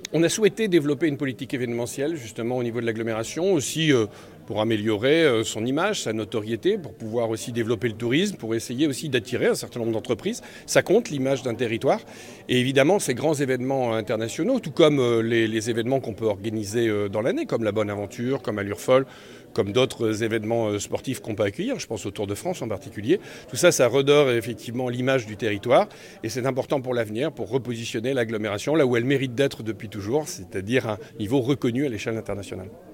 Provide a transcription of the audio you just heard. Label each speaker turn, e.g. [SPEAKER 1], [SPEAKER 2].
[SPEAKER 1] On a souhaité développer une politique événementielle justement au niveau de l'agglomération, aussi pour améliorer son image, sa notoriété, pour pouvoir aussi développer le tourisme, pour essayer aussi d'attirer un certain nombre d'entreprises. Ça compte l'image d'un territoire. Et évidemment, ces grands événements internationaux, tout comme les événements qu'on peut organiser dans l'année, comme la Bonne Aventure, comme Allure Folle, comme d'autres événements sportifs qu'on peut accueillir, je pense au Tour de France en particulier. Tout ça, ça redore effectivement l'image du territoire et c'est important pour l'avenir, pour repositionner l'agglomération là où elle mérite d'être depuis toujours, c'est-à-dire un niveau reconnu à l'échelle internationale.